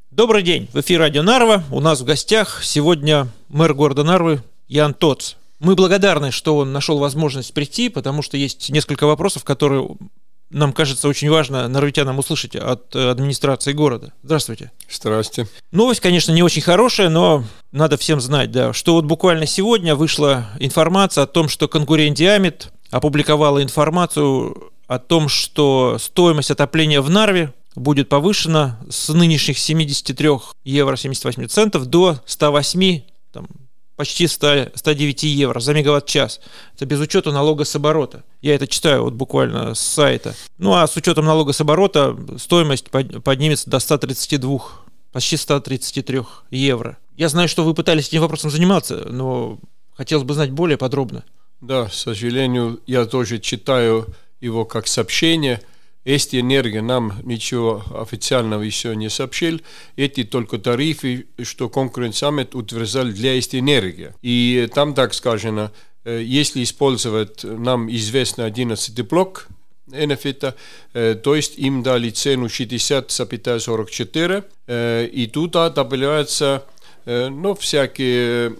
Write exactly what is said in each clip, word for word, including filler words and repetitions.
Добрый день, в эфире радио Нарва. У нас в гостях сегодня мэр города Нарвы Ян Тоц. Мы благодарны, что он нашел возможность прийти, потому что есть несколько вопросов, которые нам кажется очень важно нарвитянам услышать от администрации города. Здравствуйте. Здравствуйте. Новость, конечно, не очень хорошая, но надо всем знать, да, что вот буквально сегодня вышла информация о том, что конкурент Диамет опубликовала информацию о том, что стоимость отопления в Нарве будет повышена с нынешних семьдесят три евро семьдесят восемь центов до сто восемь, там, почти сто, сто девять евро за мегаватт-час. Это без учета налога с оборота. Я это читаю вот буквально с сайта. Ну а с учетом налога с оборота стоимость поднимется до ста тридцати двух, почти ста тридцати трёх евро. Я знаю, что вы пытались этим вопросом заниматься, но хотелось бы знать более подробно. Да, к сожалению, я тоже читаю его как сообщение. Эсти Энерго нам ничего официального еще не сообщил. Эти только тарифы, что конкуренциамет утверждал для Эсти Энерго. И там так сказано, если использовать нам известный одиннадцатый блок Энефита, то есть им дали цену шестьдесят сорок четыре, и туда добавляются ну, всякие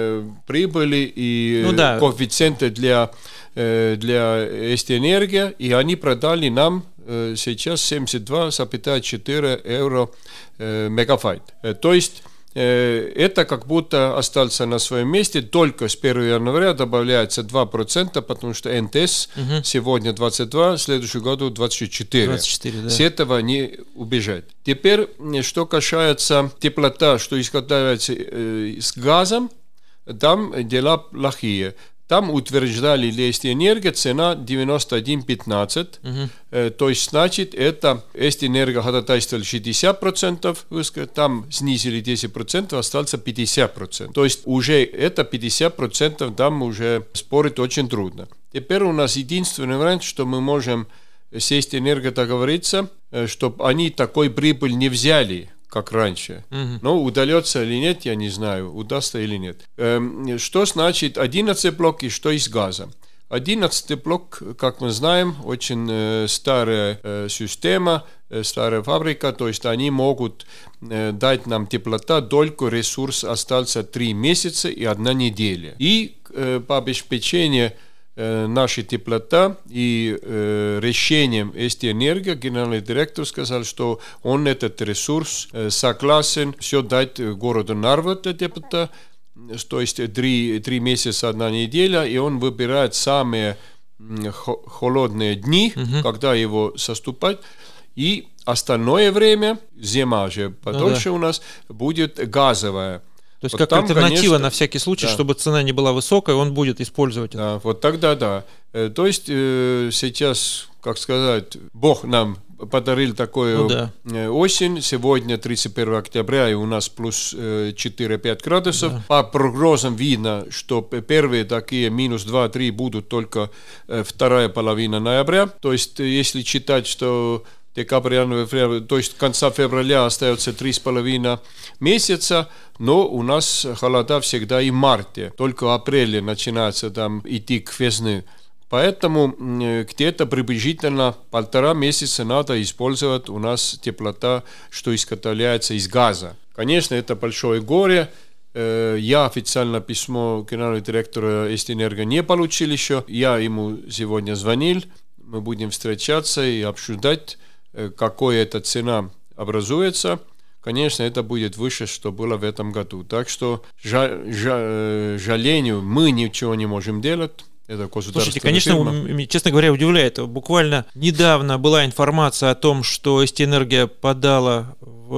прибыли и ну, да. коэффициенты для для Эсти Энерго, и они продали нам э, сейчас семьдесят два целых четыре евро э, мегаватт. Э, то есть э, это как будто остался на своем месте, только с первого января добавляется два процента, потому что эн тэ эс угу. сегодня двадцать два, в следующем году двадцать четыре. двадцать четыре, да. С этого не убежать. Теперь, что касается теплота, что изготавливается э, с газом, там дела плохие. Там утверждали для Эсти Энерго цена девяносто один пятнадцать, uh-huh. э, то есть, значит, это Эсти Энерго ходатайствовали шестьдесят процентов, там снизили десять процентов, осталось пятьдесят процентов. То есть, уже это пятьдесят процентов, там уже спорить очень трудно. Теперь у нас единственный вариант, что мы можем с Эсти Энерго договориться, э, чтобы они такой прибыль не взяли, как раньше. Uh-huh. Но удается или нет, я не знаю, удастся или нет. Эм, что значит одиннадцатый блок и что из газа? одиннадцатый блок, как мы знаем, очень э, старая э, система, э, старая фабрика, то есть они могут э, дать нам теплота, только ресурс остался три месяца и одна неделя. И э, по обеспечению наша теплота и э, решением Эсти Энерго генеральный директор сказал, что он этот ресурс э, согласен все дать городу Нарва, теплота, то есть три, три месяца, одна неделя, и он выбирает самые х- холодные дни, uh-huh. когда его соступать, и остальное время, зима же подольше ну, да. у нас, будет газовая. То есть вот как там, альтернатива конечно, на всякий случай, да. чтобы цена не была высокой, он будет использовать это. Да, вот тогда да. То есть сейчас, как сказать, Бог нам подарил такую ну, да. осень. Сегодня тридцать первого октября, и у нас плюс четыре-пять градусов. Да. По прогнозам видно, что первые такие минус два-три будут только вторая половина ноября. То есть если читать, что декабрь, январь, то есть конца февраля остается три с половиной месяца, но у нас холода всегда и в марте, только в апреле начинается там идти к весне. Поэтому где-то приблизительно полтора месяца надо использовать у нас теплота, что изготовляется из газа. Конечно, это большое горе. Я официально письмо генерального директора Эсти Энерго не получил еще. Я ему сегодня звонил. Мы будем встречаться и обсуждать, какая эта цена образуется. Конечно, это будет выше, что было в этом году. Так что, жаль, жаль, жалению, мы ничего не можем делать. Это Слушайте, конечно, фирма. Честно говоря, удивляет. Буквально недавно была информация о том, что Эсти Энерго подала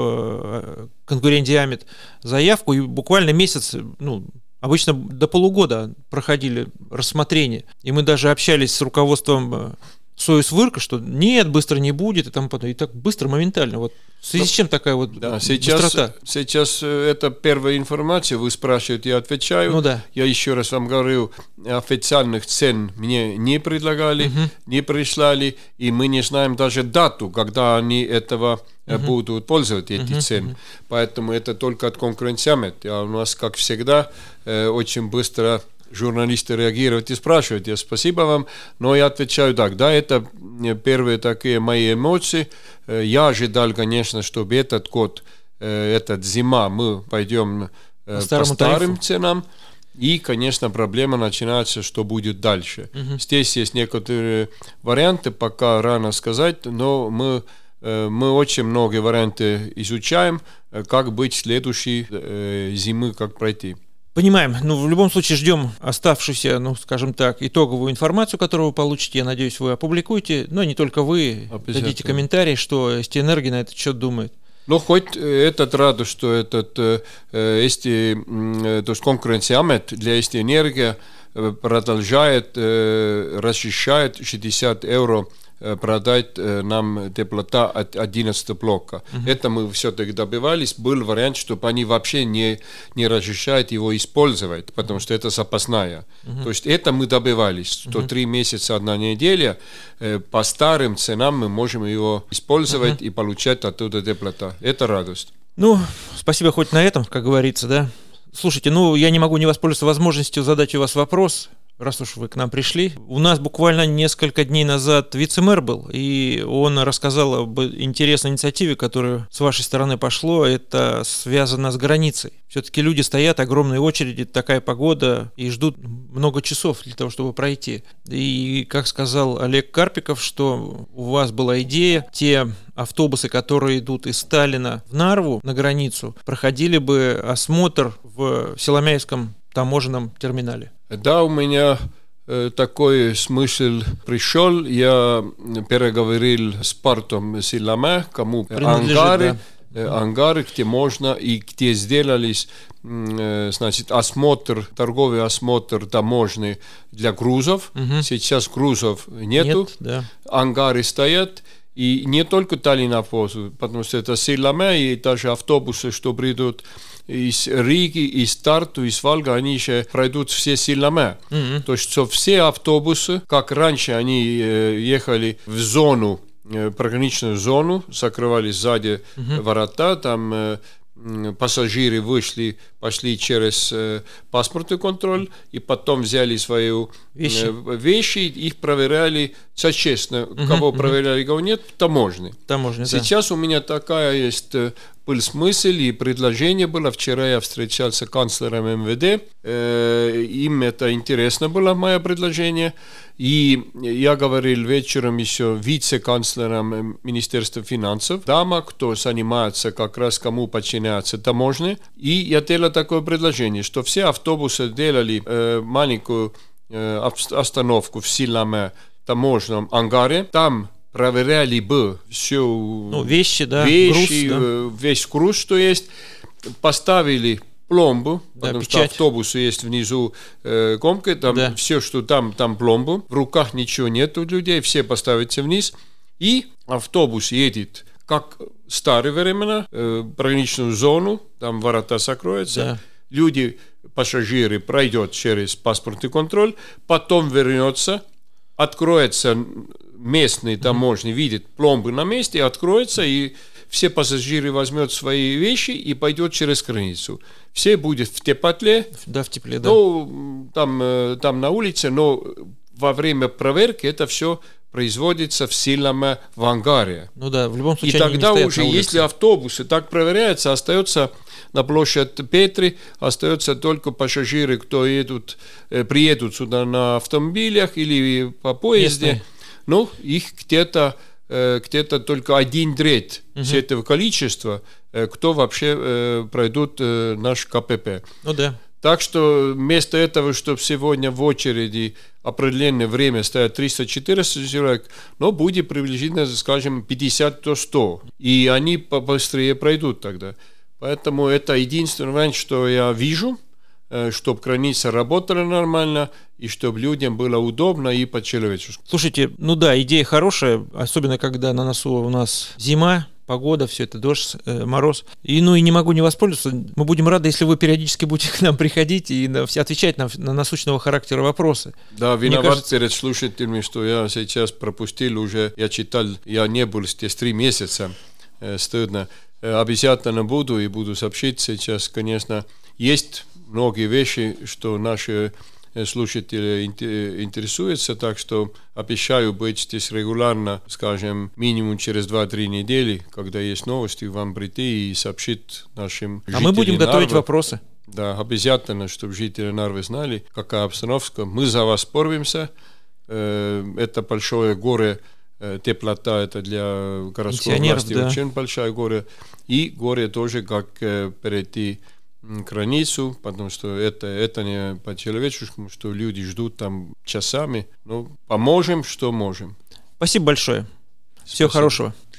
в конкурент Диамет заявку, и буквально месяц, ну, обычно до полугода проходили рассмотрения. И мы даже общались с руководством Союзвырка, что нет, быстро не будет, и там потом, и так быстро, моментально. Вот в связи с чем такая вот да, сейчас, быстрота? Сейчас это первая информация, вы спрашиваете, я отвечаю. Ну, да. Я еще раз вам говорю, официальных цен мне не предлагали, угу. не прислали, и мы не знаем даже дату, когда они этого угу. будут пользоваться, эти угу. цены. Поэтому это только от конкуренциамет. А у нас, как всегда, очень быстро журналисты реагируют и спрашивают. Я спасибо вам, но я отвечаю так. Да, это первые такие мои эмоции. Я ожидал, конечно, чтобы этот год э, этот зима мы пойдем э, по, по старым тарифу. Ценам. И, конечно, проблема начинается, что будет дальше. Uh-huh. Здесь есть некоторые варианты, пока рано сказать, но мы, мы очень многие варианты изучаем, как быть следующей зимы, как пройти. Понимаем. Ну, в любом случае ждем оставшуюся, ну, скажем так, итоговую информацию, которую вы получите. Я надеюсь, вы опубликуете. Но не только вы. Дадите комментарий, что Эстиэнерго на этот счет думает. Ну, хоть этот рад, что этот э, Eesti, э, то есть конкуренциамет для Эстиэнерго продолжает, э, расчищает шестьдесят евро продать нам теплота от одиннадцатого блока. Uh-huh. Это мы все-таки добивались. Был вариант, чтобы они вообще не, не разрешают его использовать, потому что это запасная. Uh-huh. То есть это мы добивались, что uh-huh. три месяца, одна неделя, э, по старым ценам мы можем его использовать uh-huh. и получать оттуда теплота. Это радость. Ну, спасибо хоть на этом, как говорится, да. Слушайте, ну, я не могу не воспользоваться возможностью задать у вас вопрос. Раз уж вы к нам пришли. У нас буквально несколько дней назад вице-мэр был, и он рассказал об интересной инициативе, которая с вашей стороны пошло. Это связано с границей. Все-таки люди стоят, огромные очереди, такая погода, и ждут много часов для того, чтобы пройти. И, как сказал Олег Карпиков, что у вас была идея, те автобусы, которые идут из Сталина в Нарву на границу, проходили бы осмотр в Силомяевском таможенном терминале. Да, у меня э, такой смысл пришел. Я переговорил с портом Силомя, кому ангары, да. э, ангары, где можно и где сделались э, значит, осмотр, торговый осмотр таможни для грузов. Угу. Сейчас грузов нету, Нет, да. Ангары стоят. И не только Таллин-автобусы, потому что это Силомя и даже автобусы, что придут из Риги, из Тарту, из Валга, они еще пройдут все Силомя. Mm-hmm. То есть что все автобусы, как раньше они э, ехали в зону, э, пограничную зону, закрывали сзади mm-hmm. ворота, там э, пассажиры вышли, пошли через э, паспортный контроль и потом взяли свои вещи, э, вещи их проверяли честно. Uh-huh, кого uh-huh. проверяли, кого нет, таможни. Таможня, Сейчас да. у меня такая есть был смысл и предложение было. Вчера я встречался с канцлером эм вэ дэ. Э, им это интересно было, мое предложение. И я говорил вечером еще вице-канцлером Министерства финансов, дама, кто занимается как раз, кому подчиняется таможне. И я делал такое предложение, что все автобусы делали э, маленькую э, остановку в Силомя таможенном ангаре. Там проверяли бы все ну, вещи, да, вещи, груз, да. весь груз, что есть. Поставили пломбу, да, потому печать. Что автобусы есть внизу э, комка, там да. все, что там, там пломбу. В руках ничего нет у людей, все поставите вниз. И автобус едет, как в старые времена, э, пограничную зону, там ворота закроются. Да. Люди, пассажиры пройдут через паспортный контроль, потом вернется, откроется местный таможня, mm-hmm. видит пломбы на месте, откроется, и все пассажиры возьмут свои вещи и пойдут через границу. Все будут в тепле. Да, в тепле, да. Ну, там, там на улице, но во время проверки это все производится в Силомя в ангаре. Ну да, в любом случае. И тогда уже, если автобусы так проверяются, остается на площадь Петри, остается только пассажиры, кто едут, приедут сюда на автомобилях или по поезде. Местные. Ну, их где-то, где-то только один треть угу. с этого количества, кто вообще пройдут наш ка пэ пэ. Ну да. Так что вместо этого, чтобы сегодня в очереди определенное время стоят триста-четыреста человек, но будет приблизительно, скажем, пятьдесят-сто. И они побыстрее пройдут тогда. Поэтому это единственный вариант, что я вижу, чтобы граница работала нормально и чтобы людям было удобно и по-человечески. Слушайте, ну да, идея хорошая, особенно когда на носу у нас зима, погода, все это, дождь, э, мороз. И, ну и не могу не воспользоваться. Мы будем рады, если вы периодически будете к нам приходить и на, отвечать на, на насущного характера вопросы. Да, виноват кажется... перед слушателями, что я сейчас пропустил уже, я читал, я не был здесь три месяца, э, стыдно. Э, обязательно буду и буду сообщить сейчас, конечно, есть многие вещи, что наши слушатели интересуются, так что обещаю быть здесь регулярно, скажем, минимум через два-три недели, когда есть новости, вам прийти и сообщить нашим жителям. А мы будем готовить Нарвы. Вопросы. Да, обязательно, чтобы жители Нарвы знали, какая обстановка. Мы за вас боремся. Это большое горе, теплота, это для городской власти да. очень большое горе. И горе тоже, как перейти границу, потому что это, это не по-человеческому, что люди ждут там часами. Ну, поможем, что можем. Спасибо большое. Всего Спасибо. хорошего.